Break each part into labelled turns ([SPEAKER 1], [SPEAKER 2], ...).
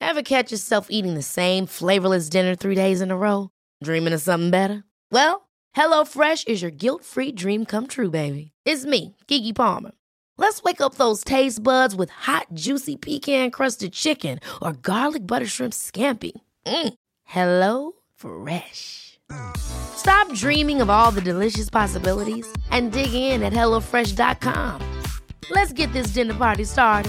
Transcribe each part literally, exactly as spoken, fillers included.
[SPEAKER 1] Ever catch yourself eating the same flavorless dinner three days in a row? Dreaming of something better? Well, HelloFresh is your guilt-free dream come true, baby. It's me, Keke Palmer. Let's wake up those taste buds with hot, juicy pecan-crusted chicken or garlic butter shrimp scampi. Mm. Hello Fresh. Stop dreaming of all the delicious possibilities and dig in at hello fresh dot com. Let's get this dinner party started.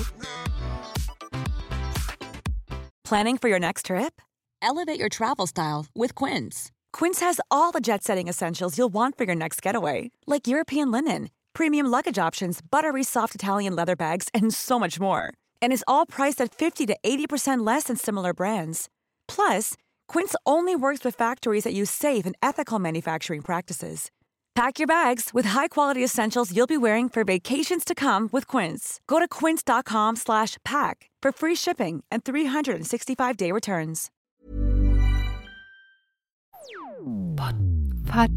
[SPEAKER 2] Planning for your next trip? Elevate your travel style with Quince. Quince has all the jet-setting essentials you'll want for your next getaway, like European linen, premium luggage options, buttery soft Italian leather bags, and so much more. And is all priced at fifty to eighty percent less than similar brands. Plus, Quince only works with factories that use safe and ethical manufacturing practices. Pack your bags with high-quality essentials you'll be wearing for vacations to come with Quince. Go to quince.com slash pack for free shipping and three sixty-five day returns.
[SPEAKER 3] Pod, pod,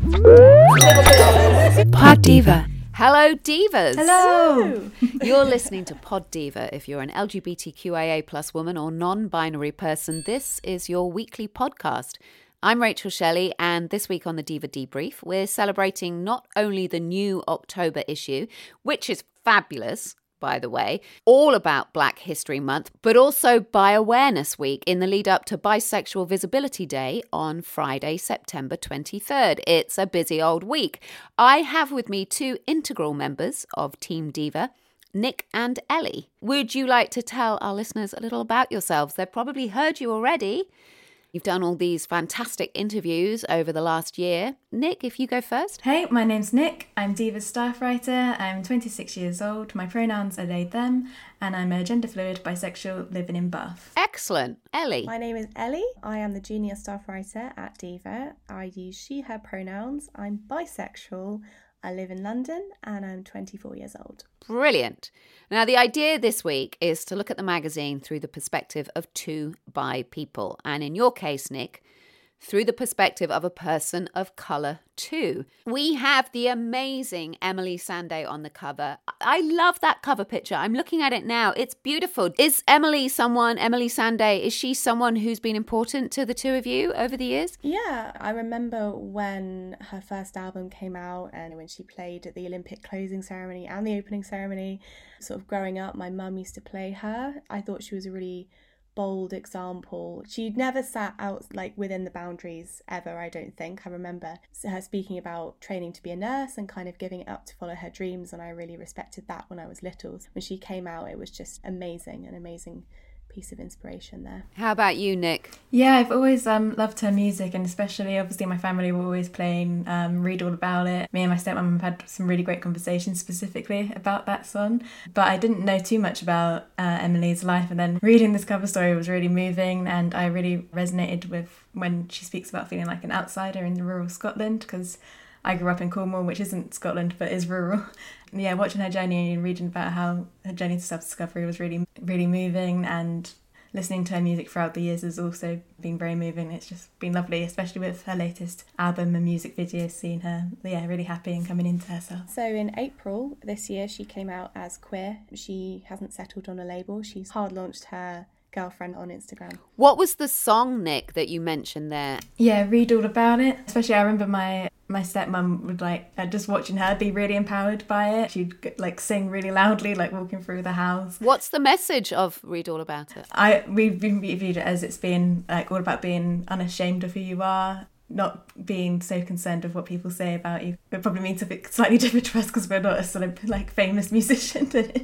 [SPEAKER 3] Pod Diva.
[SPEAKER 4] Hello, Divas.
[SPEAKER 5] Hello.
[SPEAKER 4] You're listening to Pod Diva. If you're an L G B T Q I A plus woman or non-binary person, this is your weekly podcast. I'm Rachel Shelley, and this week on the Diva Debrief, we're celebrating not only the new October issue, which is fabulous, by the way, all about Black History Month, but also Bi Awareness Week in the lead up to Bisexual Visibility Day on Friday, September twenty-third. It's a busy old week. I have with me two integral members of Team Diva, Nick and Ellie. Would you like to tell our listeners a little about yourselves? They've probably heard you already. You've done all these fantastic interviews over the last year. Nick, if you go first.
[SPEAKER 5] Hey, my name's Nick. I'm Diva's staff writer. I'm twenty-six years old. My pronouns are they, them, and I'm a gender fluid bisexual living in Bath.
[SPEAKER 4] Excellent. Ellie.
[SPEAKER 6] My name is Ellie. I am the junior staff writer at Diva. I use she, her pronouns. I'm bisexual. I live in London and I'm twenty-four years old.
[SPEAKER 4] Brilliant. Now, the idea this week is to look at the magazine through the perspective of two bi people. And in your case, Nick, through the perspective of a person of colour too. We have the amazing Emily Sandé on the cover. I love that cover picture. I'm looking at it now. It's beautiful. Is Emily someone, Emily Sandé, is she someone who's been important to the two of you over the years?
[SPEAKER 6] Yeah, I remember when her first album came out and when she played at the Olympic closing ceremony and the opening ceremony. Sort of growing up, my mum used to play her. I thought she was a really bold example. She'd never sat out like within the boundaries ever, I don't think. I remember her speaking about training to be a nurse and kind of giving it up to follow her dreams, and I really respected that when I was little. When she came out, it was just amazing, an amazing piece of inspiration there.
[SPEAKER 4] How about you, Nick?
[SPEAKER 5] Yeah, I've always um, loved her music, and especially obviously my family were always playing um, Read All About It. Me and my stepmom have had some really great conversations specifically about that song, but I didn't know too much about uh, Emily's life, and then reading this cover story was really moving, and I really resonated with when she speaks about feeling like an outsider in rural Scotland, because I grew up in Cornwall, which isn't Scotland but is rural. Yeah, watching her journey and reading about how her journey to self-discovery was really, really moving, and listening to her music throughout the years has also been very moving. It's just been lovely, especially with her latest album and music videos, seeing her, yeah, really happy and coming into herself.
[SPEAKER 6] So in April this year, she came out as queer. She hasn't settled on a label. She's hard launched her girlfriend on Instagram.
[SPEAKER 4] What was the song, Nick, that you mentioned there?
[SPEAKER 5] Yeah, Read All About It. Especially I remember my my stepmum would like uh, just watching her be really empowered by it. She'd like sing really loudly, like walking through the house.
[SPEAKER 4] What's the message of Read All About It?
[SPEAKER 5] I we've been viewed it as it's being like all about being unashamed of who you are, not being so concerned with what people say about you. It probably means something slightly different to us because we're not a sort of like famous musician.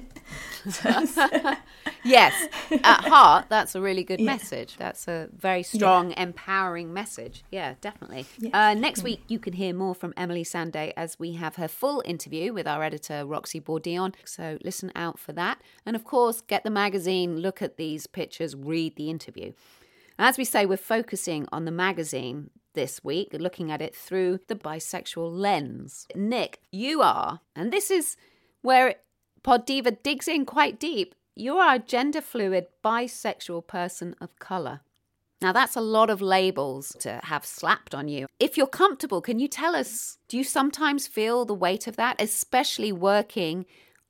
[SPEAKER 5] so, so.
[SPEAKER 4] Yes, at heart, that's a really good
[SPEAKER 5] yeah.
[SPEAKER 4] message. That's a very strong,
[SPEAKER 5] yeah.
[SPEAKER 4] empowering message. Yeah, definitely.
[SPEAKER 5] Yeah.
[SPEAKER 4] Uh, next week, you can hear more from Emily Sandé as we have her full interview with our editor, Roxy Bourdion. So listen out for that. And of course, get the magazine, look at these pictures, read the interview. As we say, we're focusing on the magazine this week, looking at it through the bisexual lens. Nick, you are, and this is where Pod Diva digs in quite deep, you are a gender fluid bisexual person of colour. Now that's a lot of labels to have slapped on you. If you're comfortable, can you tell us, do you sometimes feel the weight of that, especially working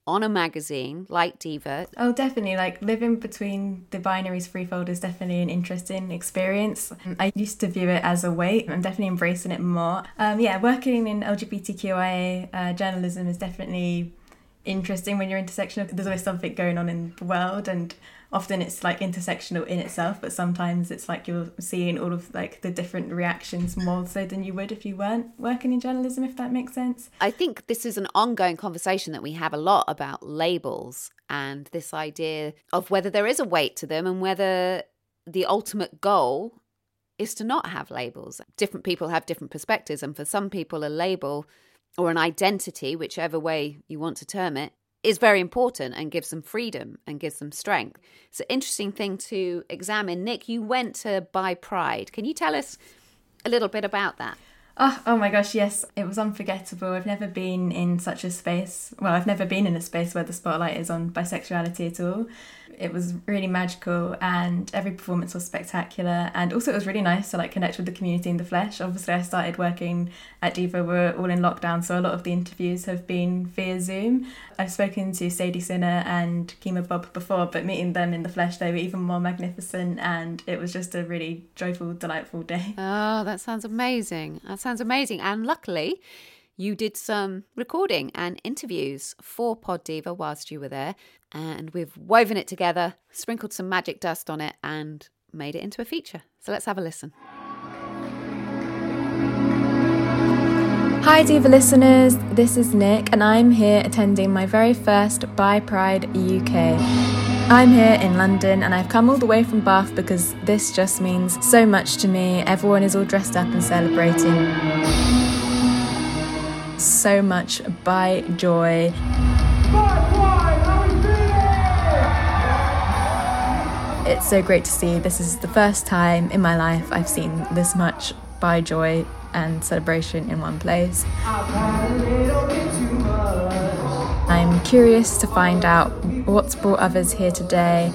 [SPEAKER 4] on a magazine like Diva?
[SPEAKER 5] Oh, definitely. Like living between the binaries threefold is definitely an interesting experience. I used to view it as a weight. I'm definitely embracing it more. Um, yeah, working in L G B T Q I A uh, journalism is definitely interesting when you're intersectional. There's always something going on in the world, and often it's like intersectional in itself, but sometimes it's like you're seeing all of like the different reactions more so than you would if you weren't working in journalism, if that makes sense.
[SPEAKER 4] I think this is an ongoing conversation that we have a lot about labels and this idea of whether there is a weight to them and whether the ultimate goal is to not have labels. Different people have different perspectives, and for some people a label or an identity, whichever way you want to term it, is very important and gives them freedom and gives them strength. It's an interesting thing to examine. Nick, you went to Bi Pride. Can you tell us a little bit about that?
[SPEAKER 5] Oh, oh my gosh, yes. It was unforgettable. I've never been in such a space. Well, I've never been in a space where the spotlight is on bisexuality at all. It was really magical, and every performance was spectacular. And also it was really nice to like connect with the community in the flesh. Obviously I started working at Diva, we're all in lockdown, so a lot of the interviews have been via Zoom. I've spoken to Sadie Sinner and Kima Bob before, but meeting them in the flesh, they were even more magnificent, and it was just a really joyful, delightful day.
[SPEAKER 4] Oh, that sounds amazing. That sounds amazing. And luckily, you did some recording and interviews for Pod Diva whilst you were there, and we've woven it together, sprinkled some magic dust on it, and made it into a feature. So let's have a listen.
[SPEAKER 5] Hi Diva listeners, this is Nick, and I'm here attending my very first Bi Pride U K. I'm here in London, and I've come all the way from Bath because this just means so much to me. Everyone is all dressed up and celebrating. So much bi joy. It's so great to see. This is the first time in my life I've seen this much bi joy and celebration in one place. I'm curious to find out what's brought others here today.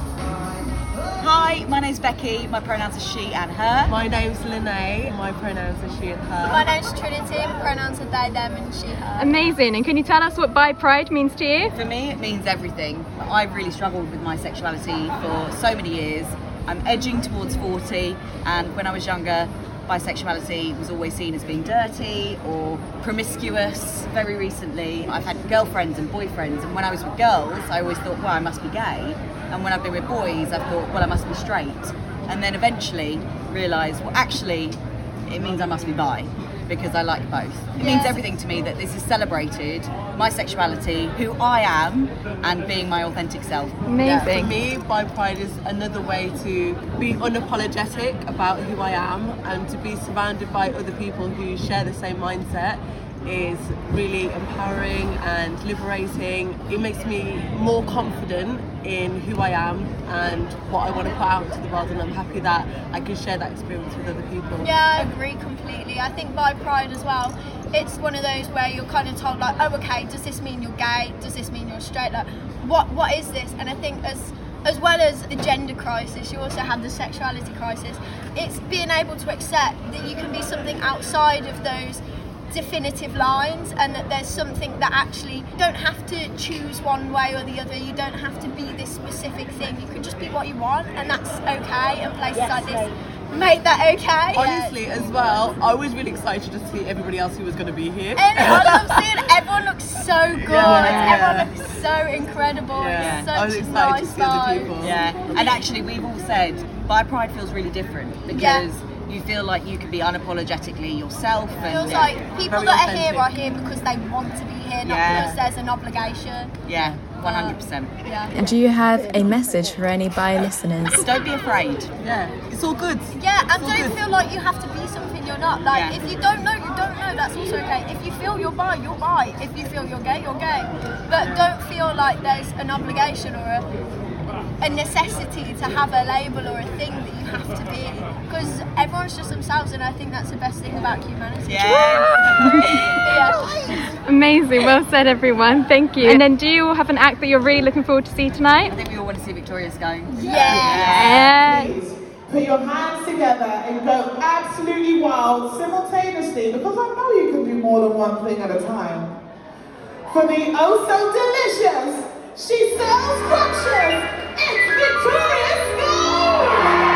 [SPEAKER 7] Hi, my name's Becky, my pronouns are she and her.
[SPEAKER 8] My name's Lene, my pronouns are she and her.
[SPEAKER 9] My name's Trinity, my pronouns are they, them and she, her.
[SPEAKER 3] Amazing, and can you tell us what Bi Pride means to you?
[SPEAKER 7] For me, it means everything. I've really struggled with my sexuality for so many years. I'm edging towards forty, and when I was younger, bisexuality was always seen as being dirty or promiscuous. Very recently, I've had girlfriends and boyfriends, and when I was with girls, I always thought, well, I must be gay. And when I've been with boys, I've thought, well, I must be straight. And then eventually realised, well, actually, it means I must be bi, because I like both. It means everything to me that this is celebrated, my sexuality, who I am, and being my authentic self.
[SPEAKER 3] Amazing.
[SPEAKER 8] Yeah, for me, Bi Pride is another way to be unapologetic about who I am, and to be surrounded by other people who share the same mindset is really empowering and liberating. It makes me more confident in who I am and what I want to put out into the world, and I'm happy that I can share that experience with other people.
[SPEAKER 9] Yeah, I agree completely. I think Bi Pride as well, it's one of those where you're kind of told like, oh okay, does this mean you're gay? Does this mean you're straight? Like, what what is this? And I think as as well as the gender crisis, you also have the sexuality crisis. It's being able to accept that you can be something outside of those definitive lines, and that there's something that actually you don't have to choose one way or the other. You don't have to be this specific thing. You can just be what you want, and that's okay. And places yes, like this right. make that okay.
[SPEAKER 8] Honestly, yeah. As well, I was really excited to see everybody else who was going to be here.
[SPEAKER 9] And I love seeing everyone looks so good.
[SPEAKER 8] Yeah.
[SPEAKER 9] Everyone looks so incredible.
[SPEAKER 8] Yeah.
[SPEAKER 9] It's such
[SPEAKER 8] I was excited
[SPEAKER 9] nice
[SPEAKER 8] to see other people.
[SPEAKER 7] Yeah, and actually we've all said Bi Pride feels really different because yeah. you feel like you can be unapologetically yourself.
[SPEAKER 9] It
[SPEAKER 7] and
[SPEAKER 9] feels
[SPEAKER 7] yeah.
[SPEAKER 9] like people
[SPEAKER 8] Very
[SPEAKER 9] that
[SPEAKER 8] authentic.
[SPEAKER 9] are here are here because they want to be here, not
[SPEAKER 7] Yeah.
[SPEAKER 9] because there's an obligation.
[SPEAKER 7] Yeah, one hundred percent.
[SPEAKER 9] Yeah.
[SPEAKER 5] And do you have a message for any bi listeners?
[SPEAKER 7] Don't be afraid.
[SPEAKER 8] Yeah, it's all good.
[SPEAKER 9] Yeah, and
[SPEAKER 8] It's all
[SPEAKER 9] don't
[SPEAKER 8] good.
[SPEAKER 9] feel like you have to be something you're not. Like,
[SPEAKER 7] Yeah.
[SPEAKER 9] if you don't know, you don't know, that's also okay. If you feel you're bi, you're bi. If you feel you're gay, you're gay. But don't feel like there's an obligation or a, a necessity to have a label or a thing that you have to be. Because everyone's just themselves, and I think that's the best thing about humanity.
[SPEAKER 7] Yeah.
[SPEAKER 9] Yeah.
[SPEAKER 3] Amazing, well said everyone, thank you. And then do you have an act that you're really looking forward to see tonight?
[SPEAKER 7] I think we all want to see Victoria's going.
[SPEAKER 9] Yeah.
[SPEAKER 3] Yeah.
[SPEAKER 10] Please put your hands together and go absolutely wild simultaneously, because I know you can do more than one thing at a time. For the oh so delicious, she sells crutches, it's Victoria Scone!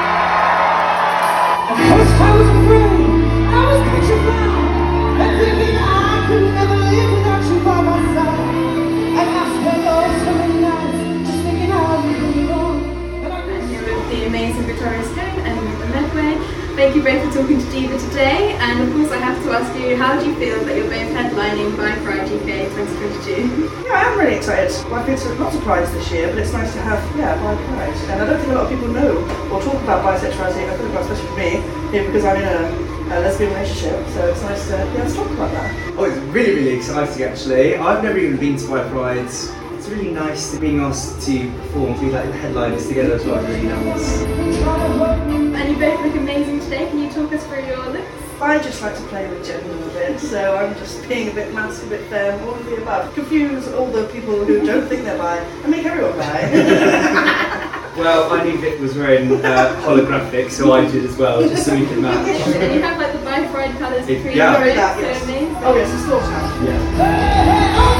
[SPEAKER 10] At first I was afraid, I was petrified, and thinking I could never live without you by my side. And I spent all so many nights just thinking how you could be wrong.
[SPEAKER 3] I'm here with the amazing Victoria Scone and Nicola Medway. Thank you both for talking to Diva today, and of course I have to ask you, how do you feel that you're both headlining Bi Pride U K twenty twenty-two?
[SPEAKER 11] Yeah, I am really excited. I've been to lots of prides this year, but it's nice to have, yeah, Bi Pride. And I don't think a lot of people know or talk about bisexuality, I think about, especially for me, here, because I'm in a, a lesbian relationship, so it's nice to, yeah, let's talk about that.
[SPEAKER 12] Oh, it's really, really exciting actually. I've never even been to Bi Prides. It's really nice to being asked to perform, to be like the headliners together as well, really nice.
[SPEAKER 3] And you both look amazing today. Can you talk us through your looks?
[SPEAKER 11] I just like to play with gender a bit, so I'm just being a bit mask, a bit femme, all of the above. Confuse all the people who don't think they're bi, and make everyone bi.
[SPEAKER 12] Well, I knew Vic was wearing uh, holographic, so I did as well, just so we can match.
[SPEAKER 3] And you have like the Bi Pride colours
[SPEAKER 12] It-
[SPEAKER 3] between
[SPEAKER 12] yeah.
[SPEAKER 3] your
[SPEAKER 11] That,
[SPEAKER 3] so
[SPEAKER 11] yes.
[SPEAKER 3] amazing.
[SPEAKER 11] Oh yes, it's still time.
[SPEAKER 12] Yeah.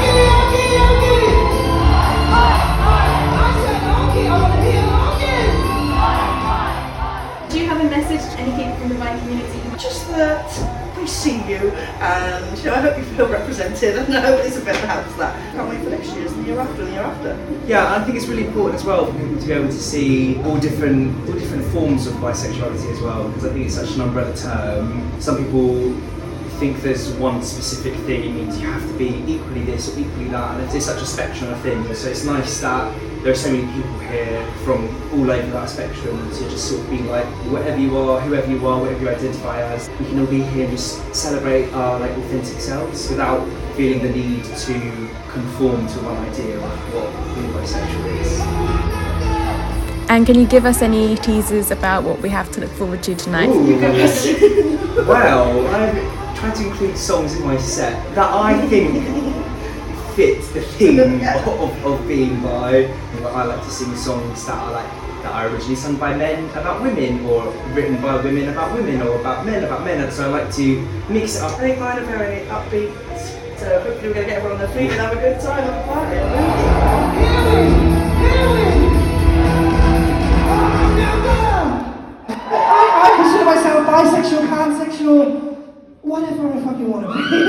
[SPEAKER 3] Do you have a message to any people from the Bi community?
[SPEAKER 11] Just that we see you, and you know, I hope you feel represented, and I hope it's a bit perhaps that. Can't wait for next year's, and the year after, and the year after.
[SPEAKER 12] Yeah, I think it's really important as well for people to be able to see all different all different forms of bisexuality as well, because I think it's such an umbrella term. Some people think there's one specific thing, it means you have to be equally this or equally that, and it's such a spectrum of things, so it's nice that there are so many people here from all over that spectrum to just sort of be like, whatever you are, whoever you are, whatever you identify as, we can all be here and just celebrate our like authentic selves without feeling the need to conform to one idea of what being bisexual is.
[SPEAKER 3] And can you give us any teasers about what we have to look forward to tonight?
[SPEAKER 12] Ooh, well, I'm trying to include songs in my set that I think fit the theme of, of, of being bi. I like to sing songs that are like that are originally sung by men about women, or written by women about women, or about men about men. And so I like to mix it up.
[SPEAKER 11] I think mine are very upbeat, so hopefully we're going to get everyone on their feet and have a good time at the party.
[SPEAKER 10] I, I consider myself bisexual, pansexual, whatever I fucking want to be.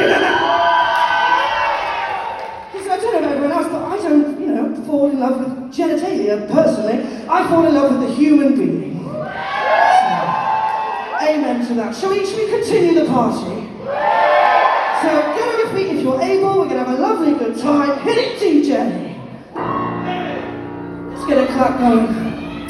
[SPEAKER 10] Because I don't know about everyone else, but I don't, you know, fall in love with genitalia personally. I fall in love with the human being. So, amen to that. Shall we, shall we continue the party? So get on your feet if you're able. We're going to have a lovely good time. Hit it, D J. Let's get a clap going.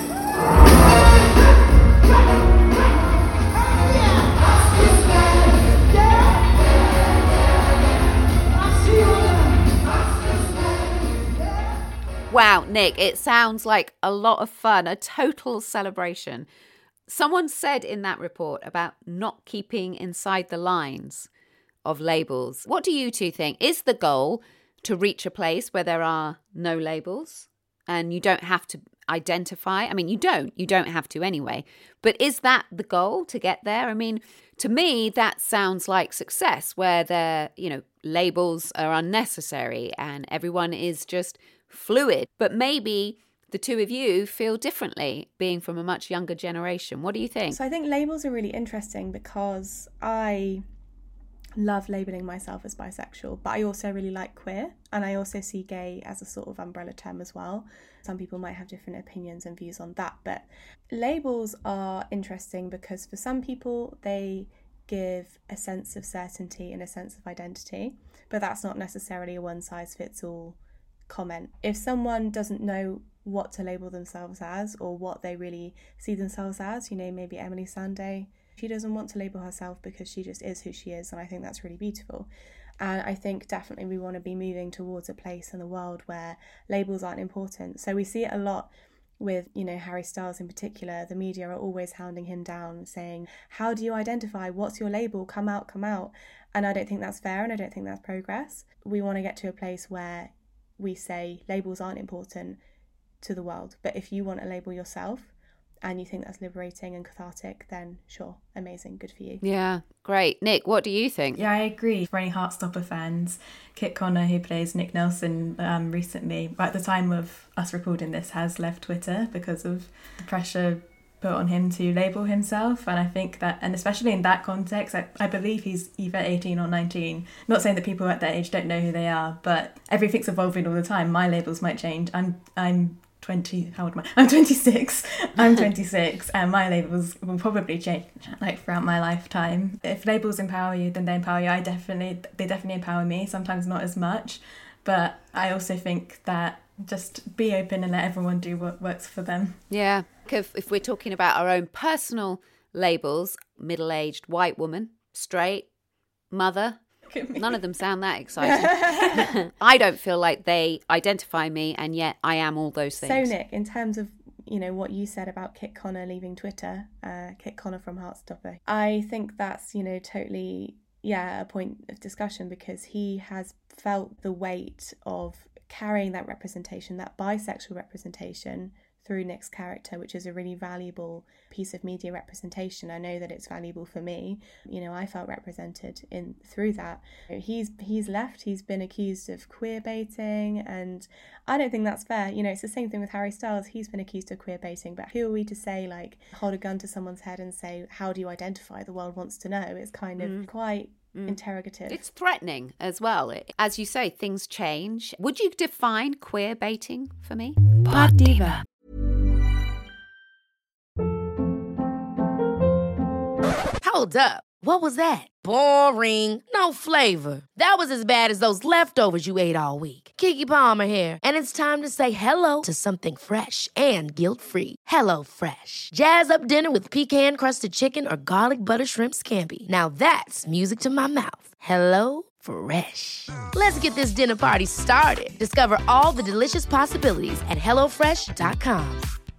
[SPEAKER 4] Wow, Nick, it sounds like a lot of fun, a total celebration. Someone said in that report about not keeping inside the lines of labels. What do you two think? Is the goal to reach a place where there are no labels and you don't have to identify? I mean, you don't. You don't have to anyway. But is that the goal, to get there? I mean, to me, that sounds like success, where the, you know, labels are unnecessary and everyone is just fluid. But maybe the two of you feel differently, being from a much younger generation. What do you think?
[SPEAKER 6] So I think labels are really interesting because I love labelling myself as bisexual, but I also really like queer, and I also see gay as a sort of umbrella term as well. Some people might have different opinions and views on that, but labels are interesting because for some people they give a sense of certainty and a sense of identity, but that's not necessarily a one-size-fits-all comment. If someone doesn't know what to label themselves as or what they really see themselves as, you know, maybe Emily Sandé, she doesn't want to label herself because she just is who she is, and I think that's really beautiful. And I think definitely we want to be moving towards a place in the world where labels aren't important. So we see it a lot with, you know, Harry Styles in particular. The media are always hounding him down, saying, how do you identify? What's your label? Come out, come out. And I don't think that's fair, and I don't think that's progress. We want to get to a place where we say labels aren't important to the world, but if you want to label yourself, and you think that's liberating and cathartic, then sure, amazing, good for you.
[SPEAKER 4] Yeah, great. Nick, what do you think?
[SPEAKER 5] Yeah, I agree. For any Heartstopper fans, Kit Connor, who plays Nick Nelson, um, recently, at the time of us recording this, has left Twitter because of the pressure put on him to label himself. And I think that, and especially in that context, I, I believe he's either eighteen or nineteen. Not saying that people at that age don't know who they are, but everything's evolving all the time. My labels might change. I'm I'm twenty, how old am I? I'm twenty-six. I'm twenty-six, and my labels will probably change like throughout my lifetime. If labels empower you, then they empower you. I definitely, they definitely empower me, sometimes not as much, but I also think that just be open and let everyone do what works for them.
[SPEAKER 4] Yeah, if, if we're talking about our own personal labels, middle-aged white woman, straight, mother, none of them sound that exciting. I don't feel like they identify me, and yet I am all those things.
[SPEAKER 6] So Nick, in terms of, you know, what you said about Kit Connor leaving Twitter, uh, Kit Connor from Heartstopper, I think that's, you know, totally, yeah, a point of discussion, because he has felt the weight of carrying that representation, that bisexual representation, through Nick's character, which is a really valuable piece of media representation. I know that it's valuable for me. You know, I felt represented in through that. He's he's left, he's been accused of queer baiting, and I don't think that's fair. You know, it's the same thing with Harry Styles. He's been accused of queer baiting, but who are we to say, like, hold a gun to someone's head and say, how do you identify? The world wants to know. It's kind of mm. quite Mm. interrogative.
[SPEAKER 4] It's threatening as well. As you say, things change. Would you define queer baiting for me?
[SPEAKER 2] Pod Diva.
[SPEAKER 1] Hold up. What was that? Boring. No flavor. That was as bad as those leftovers you ate all week. Keke Palmer here, and it's time to say hello to something fresh and guilt-free. Hello Fresh. Jazz up dinner with pecan-crusted chicken or garlic butter shrimp scampi. Now that's music to my mouth. Hello Fresh. Let's get this dinner party started. Discover all the delicious possibilities at hello fresh dot com.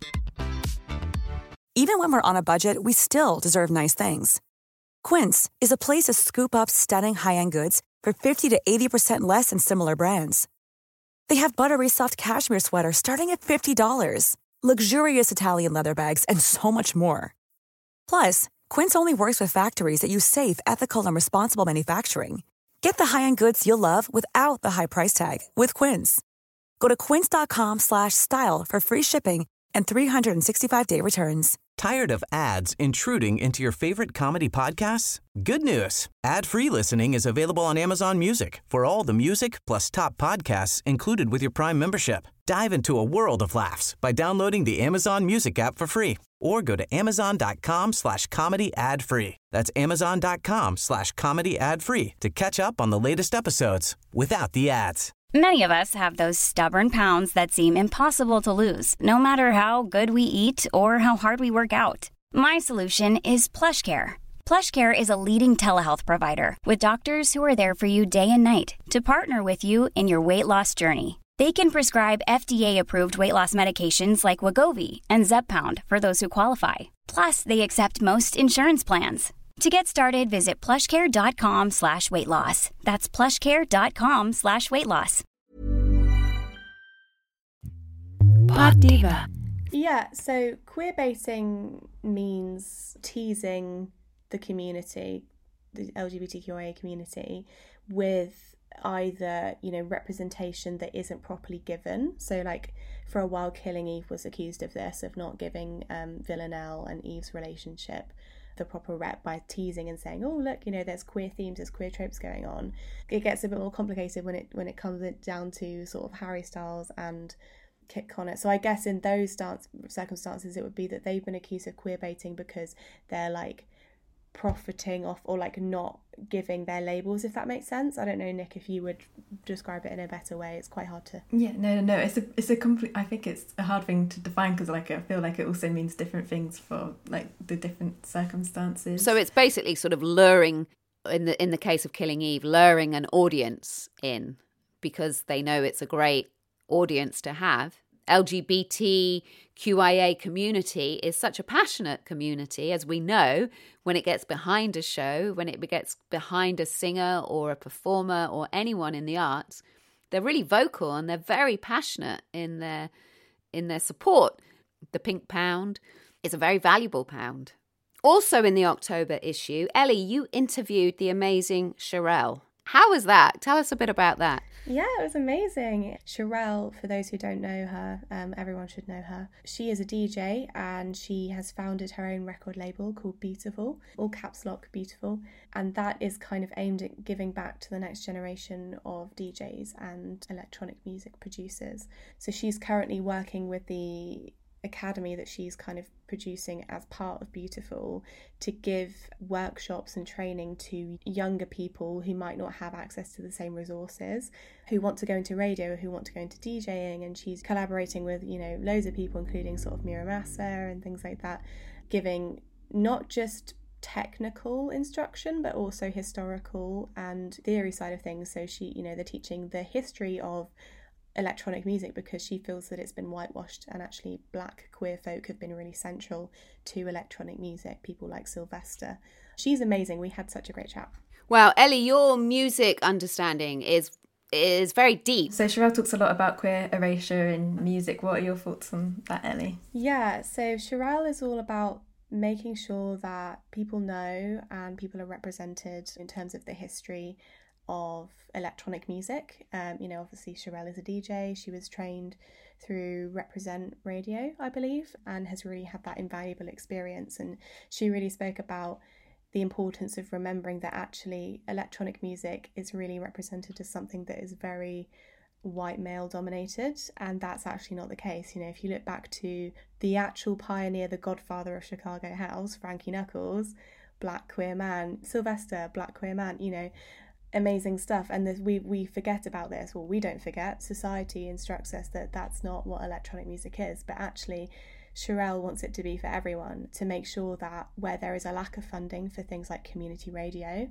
[SPEAKER 2] Even when we're on a budget, we still deserve nice things. Quince is a place to scoop up stunning high-end goods for fifty to eighty percent less than similar brands. They have buttery soft cashmere sweaters starting at fifty dollars, luxurious Italian leather bags, and so much more. Plus, Quince only works with factories that use safe, ethical, and responsible manufacturing. Get the high-end goods you'll love without the high price tag with Quince. Go to quince.com slash style for free shipping and three sixty-five day returns.
[SPEAKER 13] Tired of ads intruding into your favorite comedy podcasts? Good news. Ad-free listening is available on Amazon Music for all the music plus top podcasts included with your Prime membership. Dive into a world of laughs by downloading the Amazon Music app for free or go to amazon.com slash comedy ad free. That's amazon.com slash comedy ad free to catch up on the latest episodes without the ads.
[SPEAKER 14] Many of us have those stubborn pounds that seem impossible to lose, no matter how good we eat or how hard we work out. My solution is PlushCare. PlushCare is a leading telehealth provider with doctors who are there for you day and night to partner with you in your weight loss journey. They can prescribe F D A-approved weight loss medications like Wegovy and Zepbound for those who qualify. Plus, they accept most insurance plans. To get started, visit plushcare.com slash weight loss. That's plushcare.com slash weight loss.
[SPEAKER 2] Pod Diva.
[SPEAKER 6] Yeah, so queer baiting means teasing the community, the L G B T Q I A community, with either, you know, representation that isn't properly given. So like for a while, Killing Eve was accused of this, of not giving um, Villanelle and Eve's relationship the proper rep by teasing and saying, oh look, you know, there's queer themes, there's queer tropes going on. It gets a bit more complicated when it when it comes down to sort of Harry Styles and Kit Connor. So I guess in those stance, circumstances it would be that they've been accused of queer baiting because they're like profiting off or like not giving their labels, if that makes sense. I don't know, Nick, if you would describe it in a better way. It's quite hard to
[SPEAKER 5] yeah no no no it's a it's a complete I think it's a hard thing to define because like I feel like it also means different things for like the different circumstances.
[SPEAKER 4] So it's basically sort of luring, in the in the case of Killing Eve, luring an audience in because they know it's a great audience to have. L G B T Q I A community is such a passionate community, as we know, when it gets behind a show, when it gets behind a singer or a performer or anyone in the arts, they're really vocal and they're very passionate in their in their support. The Pink Pound is a very valuable pound. Also in the October issue, Ellie, you interviewed the amazing Cherelle. How was that? Tell us a bit about that.
[SPEAKER 6] Yeah, it was amazing. Cherelle, for those who don't know her, um, everyone should know her. She is a D J and she has founded her own record label called Beautiful, all caps lock Beautiful. And that is kind of aimed at giving back to the next generation of D Js and electronic music producers. So she's currently working with the academy that she's kind of producing as part of Beautiful to give workshops and training to younger people who might not have access to the same resources, who want to go into radio, who want to go into DJing. And she's collaborating with, you know, loads of people, including sort of Mira Massa and things like that, giving not just technical instruction but also historical and theory side of things. So she, you know, they're teaching the history of electronic music because she feels that it's been whitewashed, and actually black queer folk have been really central to electronic music, people like Sylvester. She's amazing. We had such a great chat.
[SPEAKER 4] Wow, Ellie, your music understanding is is very deep.
[SPEAKER 5] So Cherelle talks a lot about queer erasure in music. What are your thoughts on that, Ellie?
[SPEAKER 6] Yeah, so Cherelle is all about making sure that people know and people are represented in terms of the history of electronic music. Um, you know, obviously Cherelle is a D J. She was trained through Represent Radio, I believe, and has really had that invaluable experience. And she really spoke about the importance of remembering that actually electronic music is really represented as something that is very white male dominated, and that's actually not the case. You know, if you look back to the actual pioneer, the godfather of Chicago house, Frankie Knuckles, black queer man, Sylvester, black queer man, you know, amazing stuff. And this, we we forget about this. Well, we don't forget. Society instructs us that that's not what electronic music is, but actually Cherelle wants it to be for everyone, to make sure that where there is a lack of funding for things like community radio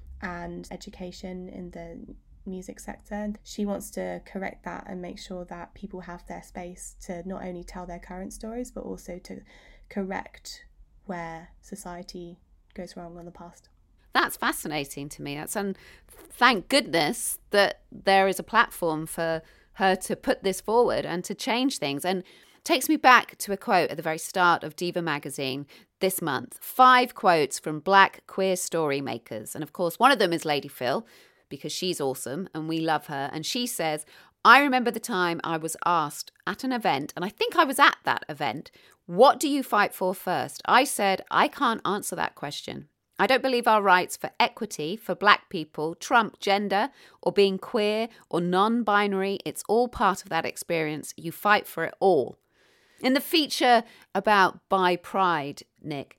[SPEAKER 6] and education in the music sector, she wants to correct that and make sure that people have their space to not only tell their current stories but also to correct where society goes wrong on the past.
[SPEAKER 4] That's fascinating to me. That's and thank goodness that there is a platform for her to put this forward and to change things. And takes me back to a quote at the very start of Diva magazine this month. Five quotes from black queer story makers. And of course, one of them is Lady Phyll, because she's awesome and we love her. And she says, I remember the time I was asked at an event, and I think I was at that event, what do you fight for first? I said, I can't answer that question. I don't believe our rights for equity for black people trump gender or being queer or non-binary. It's all part of that experience. You fight for it all. In the feature about Bi Pride, Nick,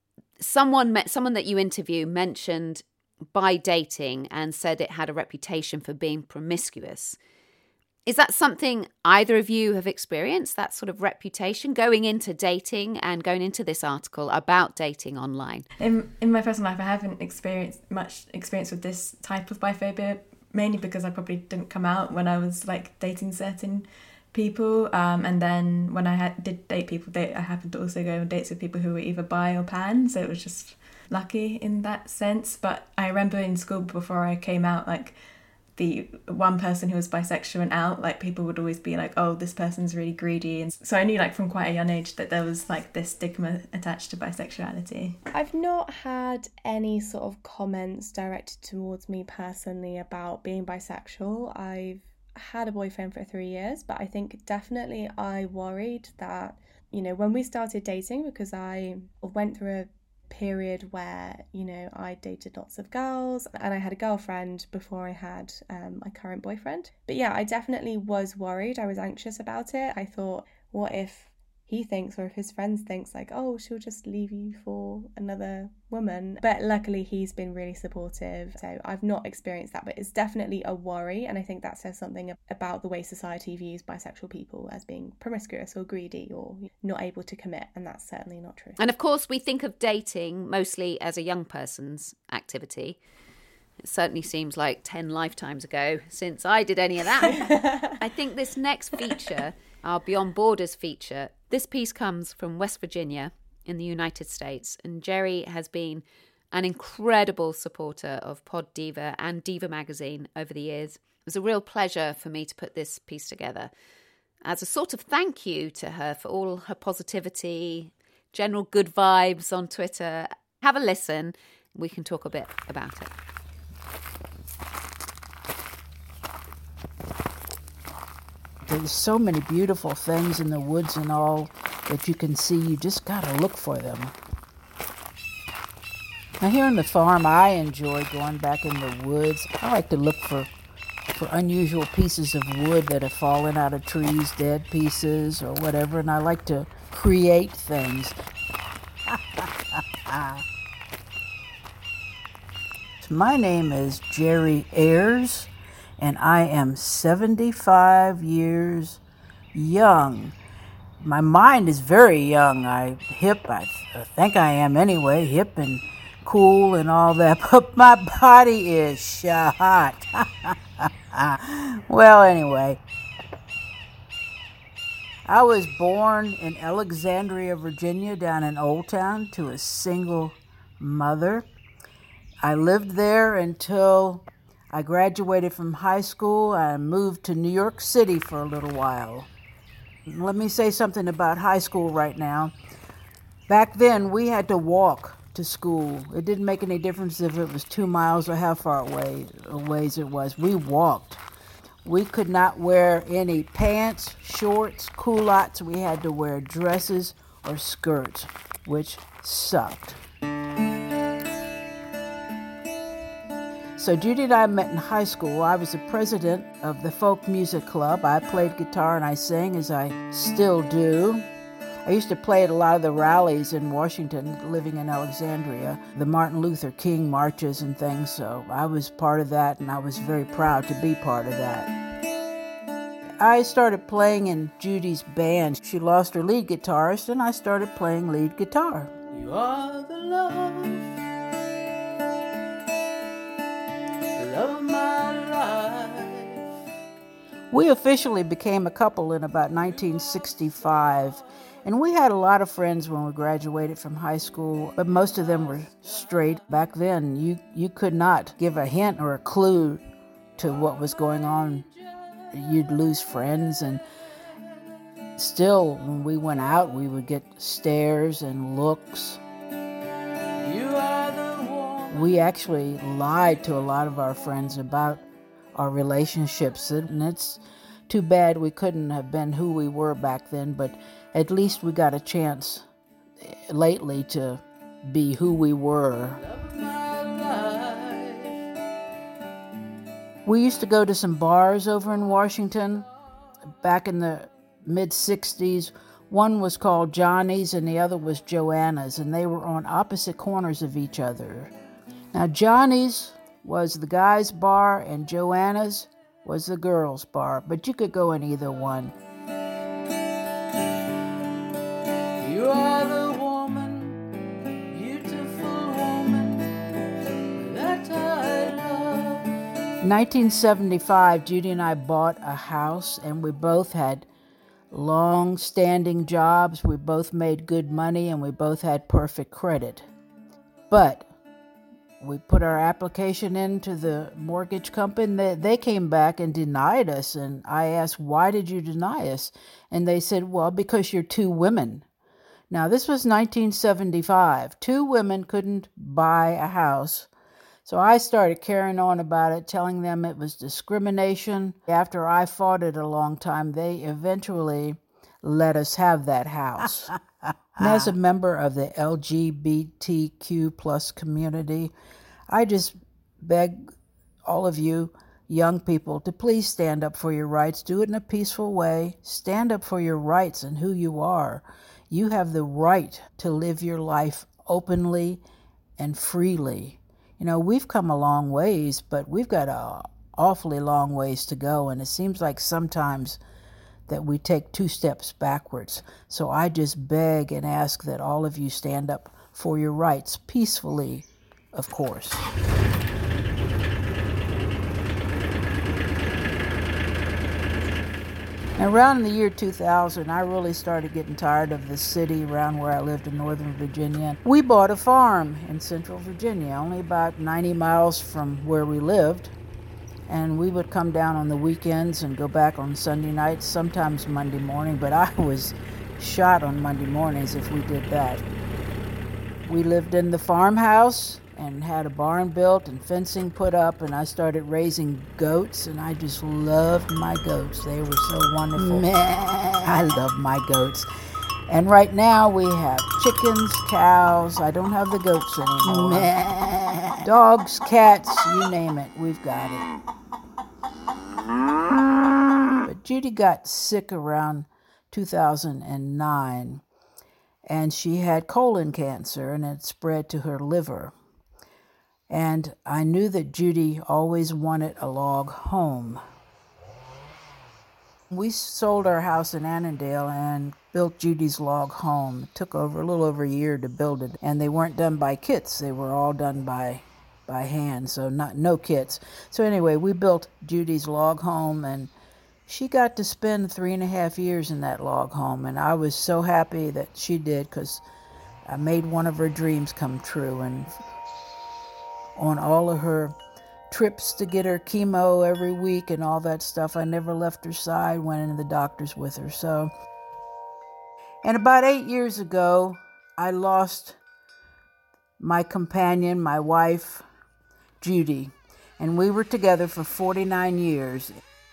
[SPEAKER 4] someone met, someone that you interview mentioned bi dating and said it had a reputation for being promiscuous. Is that something either of you have experienced, that sort of reputation, going into dating and going into this article about dating online?
[SPEAKER 5] In in my personal life, I haven't experienced much experience with this type of biphobia, mainly because I probably didn't come out when I was like dating certain people. Um, and then when I had, did date people, they, I happened to also go on dates with people who were either bi or pan. So it was just lucky in that sense. But I remember in school before I came out, like, the one person who was bisexual and out, like, people would always be like, oh, this person's really greedy. And so I knew, like, from quite a young age that there was like this stigma attached to bisexuality.
[SPEAKER 6] I've not had any sort of comments directed towards me personally about being bisexual. I've had a boyfriend for three years, but I think definitely I worried that, you know, when we started dating, because I went through a period where, you know, I dated lots of girls and I had a girlfriend before I had um, my current boyfriend. But yeah, I definitely was worried. I was anxious about it. I thought, what if he thinks, or if his friends thinks, like, oh, she'll just leave you for another woman? But luckily he's been really supportive, so I've not experienced that. But it's definitely a worry, and I think that says something about the way society views bisexual people as being promiscuous or greedy or not able to commit, and that's certainly not true.
[SPEAKER 4] And of course we think of dating mostly as a young person's activity. It certainly seems like ten lifetimes ago since I did any of that. I think this next feature, our Beyond Borders feature, this piece comes from West Virginia in the United States, and Jerry has been an incredible supporter of Pod Diva and Diva magazine over the years. It was a real pleasure for me to put this piece together as a sort of thank you to her for all her positivity, general good vibes on Twitter. Have a listen. We can talk a bit about it.
[SPEAKER 15] There's so many beautiful things in the woods and all that you can see. You just got to look for them. Now here on the farm, I enjoy going back in the woods. I like to look for, for unusual pieces of wood that have fallen out of trees, dead pieces or whatever, and I like to create things. So my name is Jerry Ayers, and I am seventy-five years young. My mind is very young. I hip, I, I think I am anyway, hip and cool and all that, but my body is shot. Well, anyway, I was born in Alexandria, Virginia, down in Old Town, to a single mother. I lived there until I graduated from high school. I moved to New York City for a little while. Let me say something about high school right now. Back then, we had to walk to school. It didn't make any difference if it was two miles or how far away a ways it was. We walked. We could not wear any pants, shorts, culottes. We had to wear dresses or skirts, which sucked. So Judy and I met in high school. I was the president of the folk music club. I played guitar and I sang, as I still do. I used to play at a lot of the rallies in Washington, living in Alexandria, the Martin Luther King marches and things, so I was part of that, and I was very proud to be part of that. I started playing in Judy's band. She lost her lead guitarist, and I started playing lead guitar.
[SPEAKER 10] You are the love, the love of my life.
[SPEAKER 15] We officially became a couple in about nineteen sixty-five. And we had a lot of friends when we graduated from high school, but most of them were straight. Back then, you, you could not give a hint or a clue to what was going on. You'd lose friends, and still, when we went out, we would get stares and looks.
[SPEAKER 10] You are the one.
[SPEAKER 15] We actually lied to a lot of our friends about our relationships, and it's too bad we couldn't have been who we were back then, but at least we got a chance lately to be who we were. We used to go to some bars over in Washington back in the mid-sixties. One was called Johnny's and the other was Joanna's, and they were on opposite corners of each other. Now, Johnny's was the guys' bar and Joanna's was the girls' bar, but you could go in either one.
[SPEAKER 10] You are the woman, beautiful woman that I love.
[SPEAKER 15] nineteen seventy-five, Judy and I bought a house, and we both had long-standing jobs. We both made good money, and we both had perfect credit. But we put our application into the mortgage company. They, they came back and denied us, and I asked, why did you deny us? And they said, well, because you're two women. Now, this was nineteen seventy-five. Two women couldn't buy a house. So I started carrying on about it, telling them it was discrimination. After I fought it a long time, they eventually let us have that house. And as a member of the L G B T Q plus community, I just beg all of you young people to please stand up for your rights. Do it in a peaceful way. Stand up for your rights and who you are. You have the right to live your life openly and freely. You know, we've come a long ways, but we've got a awfully long ways to go, and it seems like sometimes that we take two steps backwards. So I just beg and ask that all of you stand up for your rights, peacefully, of course. Around the year two thousand, I really started getting tired of the city around where I lived in Northern Virginia. We bought a farm in Central Virginia, only about ninety miles from where we lived. And we would come down on the weekends and go back on Sunday nights, sometimes Monday morning, but I was shot on Monday mornings if we did that. We lived in the farmhouse and had a barn built and fencing put up, and I started raising goats, and I just loved my goats. They were so wonderful. Meh. I love my goats. And right now we have chickens, cows. I don't have the goats anymore. Meh. Dogs, cats, you name it, we've got it. But Judy got sick around two thousand nine, and she had colon cancer, and it spread to her liver. And I knew that Judy always wanted a log home. We sold our house in Annandale and built Judy's log home. It took over a little over a year to build it, and they weren't done by kits. They were all done by by hand, so not no kits. So anyway, we built Judy's log home, and she got to spend three and a half years in that log home, and I was so happy that she did, because I made one of her dreams come true. And on all of her trips to get her chemo every week and all that stuff, I never left her side, went into the doctors with her. So, and about eight years ago, I lost my companion, my wife, Judy, and we were together for forty-nine years.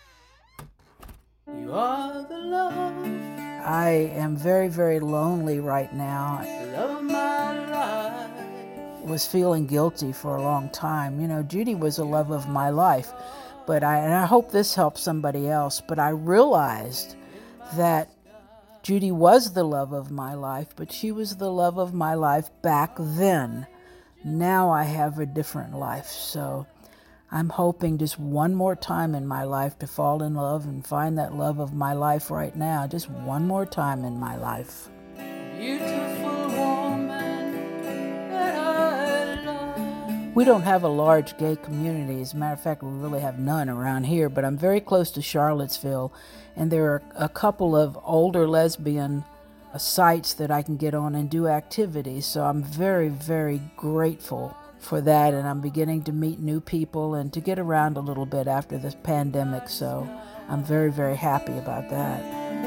[SPEAKER 15] You are the love. I am very, very lonely right now. Love my life. Was feeling guilty for a long time. You know, Judy was the love of my life, but I, and I hope this helps somebody else, but I realized that Judy was the love of my life, but she was the love of my life back then. Now I have a different life, so I'm hoping just one more time in my life to fall in love and find that love of my life right now, just one more time in my life. Beautiful woman that I love. We don't have a large gay community. As a matter of fact, we really have none around here, but I'm very close to Charlottesville, and there are a couple of older lesbian sites that I can get on and do activities, so I'm very, very grateful for that, and I'm beginning to meet new people and to get around a little bit after this pandemic, so I'm very, very happy about that.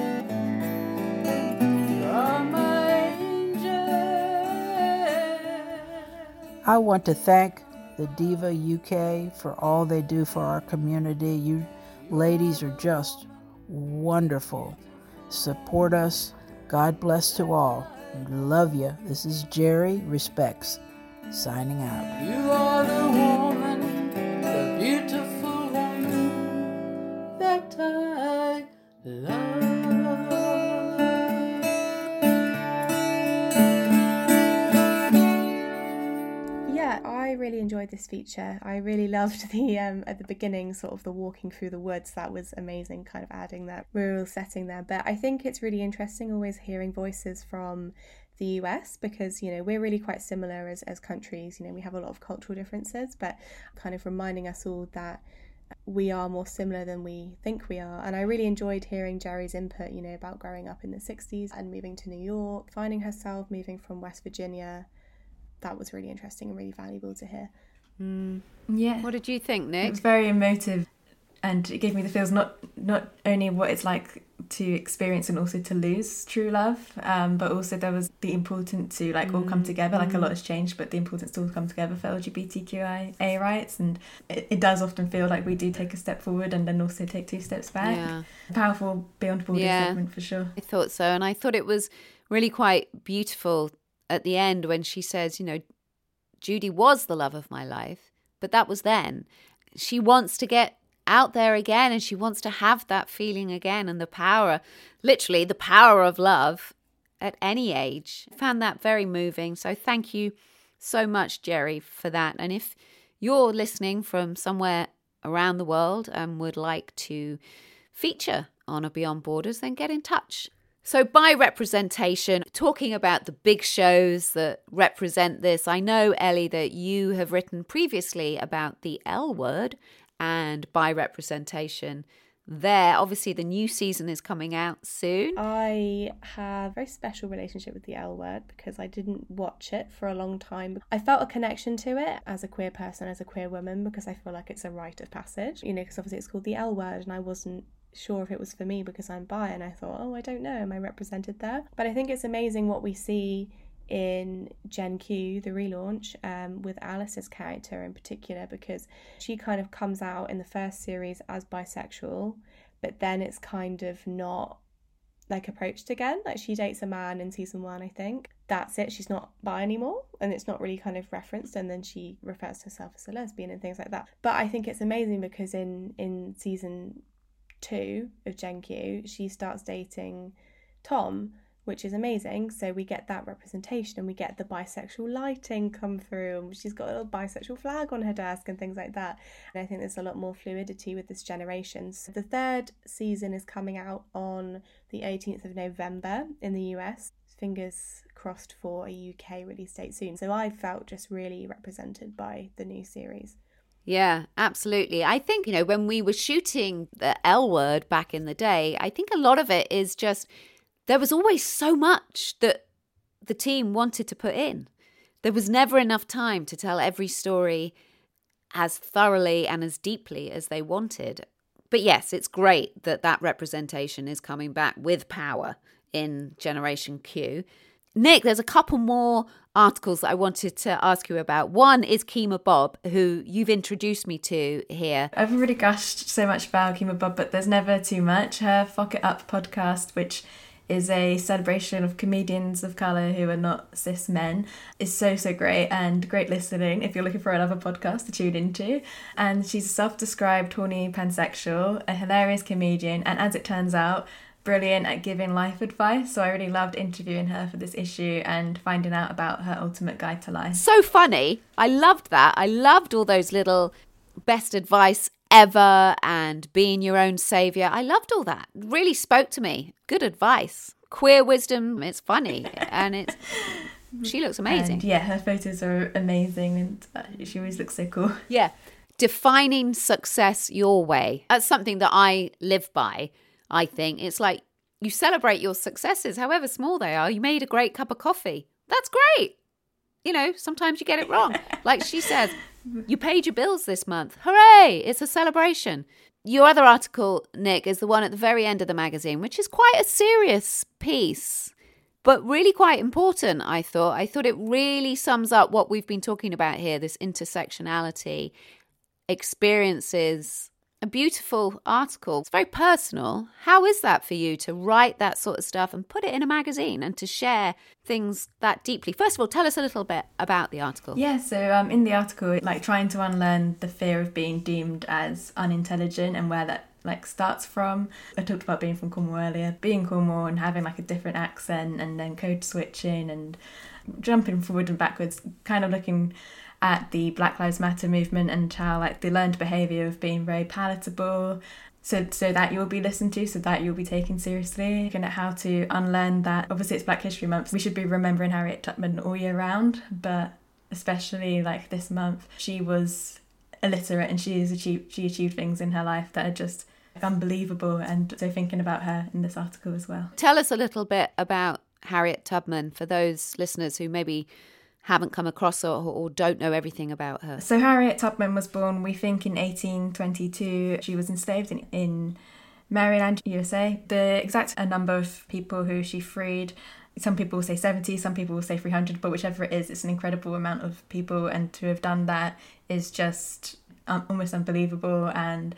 [SPEAKER 15] You're my angel. I want to thank the Diva U K for all they do for our community. You ladies are just wonderful. Support us. God bless to all. Love you. This is Jerry Respects, signing out. You are the woman, the beautiful woman that I love.
[SPEAKER 6] Yeah, I really enjoyed this feature. I really loved the, um, at the beginning, sort of the walking through the woods. That was amazing, kind of adding that rural setting there. But I think it's really interesting always hearing voices from the U S, because, you know, we're really quite similar as, as countries. You know, we have a lot of cultural differences, but kind of reminding us all that we are more similar than we think we are. And I really enjoyed hearing Jerry's input, you know, about growing up in the sixties and moving to New York, finding herself, moving from West Virginia. That was really interesting and really valuable to hear.
[SPEAKER 4] Mm.
[SPEAKER 5] Yeah.
[SPEAKER 4] What did you think, Nick?
[SPEAKER 5] It was very emotive, and it gave me the feels, not not only what it's like to experience and also to lose true love, um, but also there was the importance to like all come together. Like a lot has changed, but the importance to all come together for L G B T Q I A rights, and it, it does often feel like we do take a step forward and then also take two steps back.
[SPEAKER 4] Yeah.
[SPEAKER 5] Powerful Beyond Borders
[SPEAKER 4] Yeah.
[SPEAKER 5] segment for sure.
[SPEAKER 4] I thought so, and I thought it was really quite beautiful at the end when she says, you know, Judy was the love of my life, but that was then. She wants to get out there again, and she wants to have that feeling again, and the power, literally the power of love at any age. I found that very moving. So thank you so much, Jerry, for that. And if you're listening from somewhere around the world and would like to feature on a Beyond Borders, then get in touch. So by representation, talking about the big shows that represent this, I know, Ellie, that you have written previously about the L Word, and by representation there. Obviously, the new season is coming out soon.
[SPEAKER 6] I have a very special relationship with the L Word because I didn't watch it for a long time. I felt a connection to it as a queer person, as a queer woman, because I feel like it's a rite of passage, you know, because obviously it's called the L Word, and I wasn't sure if it was for me because I'm bi, and I thought, oh, I don't know, am I represented there? But I think it's amazing what we see in Gen Q, the relaunch, um, with Alice's character in particular, because she kind of comes out in the first series as bisexual, but then it's kind of not like approached again. Like, she dates a man in season one, I think. That's it, she's not bi anymore, and it's not really kind of referenced, and then she refers to herself as a lesbian and things like that. But I think it's amazing because in in season two of Gen Q, she starts dating Tom, which is amazing. So we get that representation, and we get the bisexual lighting come through, and she's got a little bisexual flag on her desk and things like that. And I think there's a lot more fluidity with this generation. So the third season is coming out on the eighteenth of November in the U S. Fingers crossed for a U K release date soon. So I felt just really represented by the new series.
[SPEAKER 4] Yeah, absolutely. I think, you know, when we were shooting the L Word back in the day, I think a lot of it is just there was always so much that the team wanted to put in. There was never enough time to tell every story as thoroughly and as deeply as they wanted. But yes, it's great that that representation is coming back with power in Generation Q. Nick, there's a couple more articles that I wanted to ask you about. One is Kemah Bob, who you've introduced me to here.
[SPEAKER 5] I've already gushed so much about Kemah Bob, but there's never too much. Her Fuck It Up podcast, which is a celebration of comedians of colour who are not cis men, is so, so great and great listening if you're looking for another podcast to tune into. And she's a self-described horny pansexual, a hilarious comedian, and as it turns out, brilliant at giving life advice. So I really loved interviewing her for this issue and finding out about her ultimate guide to life.
[SPEAKER 4] So funny. I loved that. I loved all those little best advice ever and being your own saviour. I loved all that. It really spoke to me. Good advice. Queer wisdom. It's funny. And it's she looks amazing.
[SPEAKER 5] And yeah, her photos are amazing, and uh, she always looks so cool.
[SPEAKER 4] Yeah. Defining success your way. That's something that I live by. I think it's like you celebrate your successes, however small they are. You made a great cup of coffee. That's great. You know, sometimes you get it wrong. Like she says, you paid your bills this month. Hooray! It's a celebration. Your other article, Nick, is the one at the very end of the magazine, which is quite a serious piece, but really quite important, I thought. I thought it really sums up what we've been talking about here, this intersectionality, experiences. A beautiful article. It's very personal. How is that for you to write that sort of stuff and put it in a magazine and to share things that deeply? First of all, tell us a little bit about the article.
[SPEAKER 5] Yeah, so um, in the article, like trying to unlearn the fear of being deemed as unintelligent and where that like starts from. I talked about being from Cornwall earlier, being Cornwall and having like a different accent and then code switching and jumping forward and backwards, kind of looking at the Black Lives Matter movement and how like the learned behaviour of being very palatable, so so that you'll be listened to, so that you'll be taken seriously, and at how to unlearn that. Obviously it's Black History Month, we should be remembering Harriet Tubman all year round, but especially like this month, she was illiterate and she has achieved she achieved things in her life that are just unbelievable, and so thinking about her in this article as well.
[SPEAKER 4] Tell us a little bit about Harriet Tubman for those listeners who maybe haven't come across her or don't know everything about her.
[SPEAKER 5] So Harriet Tubman was born, we think, in eighteen twenty-two. She was enslaved in, in Maryland, U S A. The exact number of people who she freed, some people will say seventy, some people will say three hundred, but whichever it is, it's an incredible amount of people, and to have done that is just um, almost unbelievable, and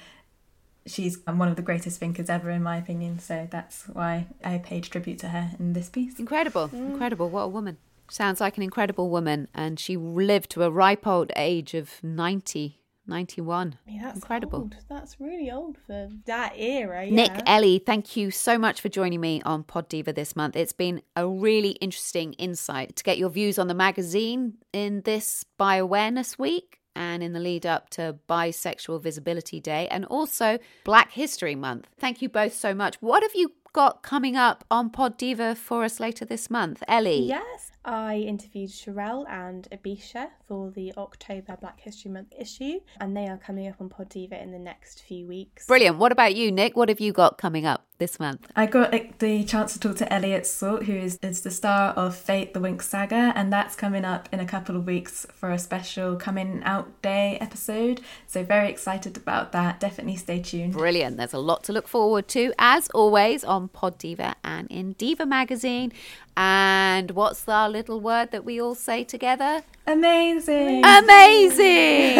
[SPEAKER 5] she's one of the greatest thinkers ever, in my opinion, so that's why I paid tribute to her in this piece.
[SPEAKER 4] Incredible, mm. incredible, what a woman. Sounds like an incredible woman, and she lived to a ripe old age of ninety, ninety-one.
[SPEAKER 6] Yeah, that's
[SPEAKER 4] incredible.
[SPEAKER 6] Old. That's really old for that era. Yeah.
[SPEAKER 4] Nick, Ellie, thank you so much for joining me on Pod Diva this month. It's been a really interesting insight to get your views on the magazine in this Bi-Awareness Week and in the lead up to Bisexual Visibility Day and also Black History Month. Thank you both so much. What have you got coming up on Pod Diva for us later this month? Ellie?
[SPEAKER 6] Yes, I interviewed Sherelle and Abisha for the October Black History Month issue, and they are coming up on Pod Diva in the next few weeks.
[SPEAKER 4] Brilliant. What about you, Nick? What have you got coming up? this month?
[SPEAKER 5] I got the chance to talk to Elliot Salt, who is, is the star of Fate the Winx saga, and that's coming up in a couple of weeks for a special coming out day episode. So very excited about that. Definitely stay tuned.
[SPEAKER 4] Brilliant. There's a lot to look forward to, as always, on Pod Diva and in Diva Magazine. And what's our little word that we all say together?
[SPEAKER 5] Amazing.
[SPEAKER 4] Amazing.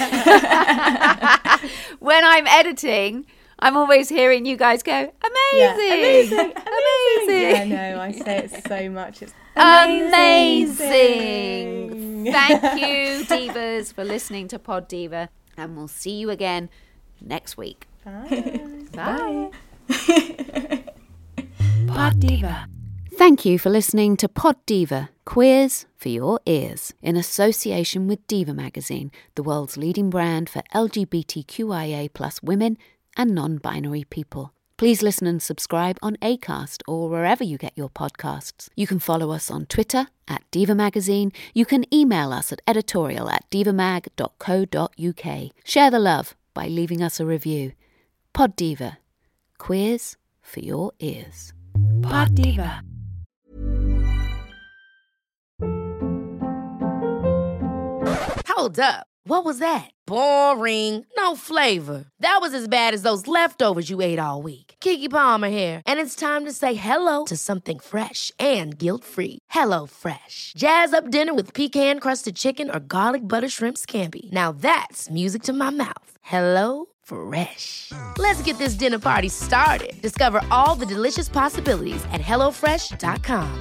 [SPEAKER 4] When I'm editing, I'm always hearing you guys go, amazing.
[SPEAKER 6] Yeah, amazing.
[SPEAKER 4] Amazing.
[SPEAKER 6] Yeah, no, I say it so much. It's
[SPEAKER 4] amazing. amazing. Thank you, Divas, for listening to Pod Diva. And we'll see you again next week.
[SPEAKER 6] Bye.
[SPEAKER 4] Bye. Pod Diva. Thank you for listening to Pod Diva, Queers for Your Ears, in association with Diva Magazine, the world's leading brand for L G B T Q I A plus women and non-binary people. Please listen and subscribe on Acast or wherever you get your podcasts. You can follow us on Twitter at Diva Magazine. You can email us at editorial at divamag dot co dot uk. Share the love by leaving us a review. Pod Diva, Queers for Your Ears. Pod Diva.
[SPEAKER 1] Hold up. What was that? Boring. No flavor. That was as bad as those leftovers you ate all week. Keke Palmer here, and it's time to say hello to something fresh and guilt-free. Hello Fresh. Jazz up dinner with pecan-crusted chicken or garlic butter shrimp scampi. Now that's music to my mouth. Hello Fresh. Let's get this dinner party started. Discover all the delicious possibilities at hello fresh dot com.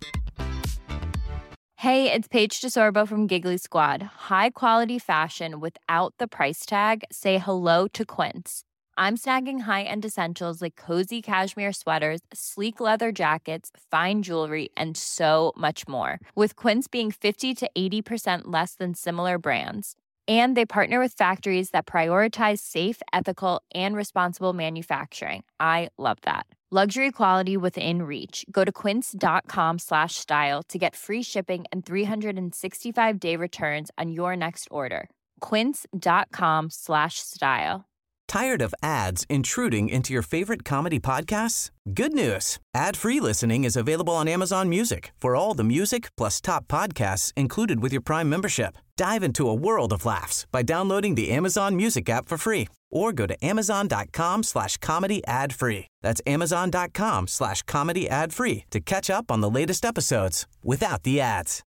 [SPEAKER 16] Hey, it's Paige DeSorbo from Giggly Squad. High quality fashion without the price tag. Say hello to Quince. I'm snagging high-end essentials like cozy cashmere sweaters, sleek leather jackets, fine jewelry, and so much more. With Quince being fifty to eighty percent less than similar brands. And they partner with factories that prioritize safe, ethical, and responsible manufacturing. I love that. Luxury quality within reach. Go to quince.com slash style to get free shipping and three sixty-five day returns on your next order. Quince.com slash style.
[SPEAKER 13] Tired of ads intruding into your favorite comedy podcasts? Good news. Ad-free listening is available on Amazon Music for all the music plus top podcasts included with your Prime membership. Dive into a world of laughs by downloading the Amazon Music app for free or go to amazon.com slash comedy ad free. That's amazon.com slash comedy ad free to catch up on the latest episodes without the ads.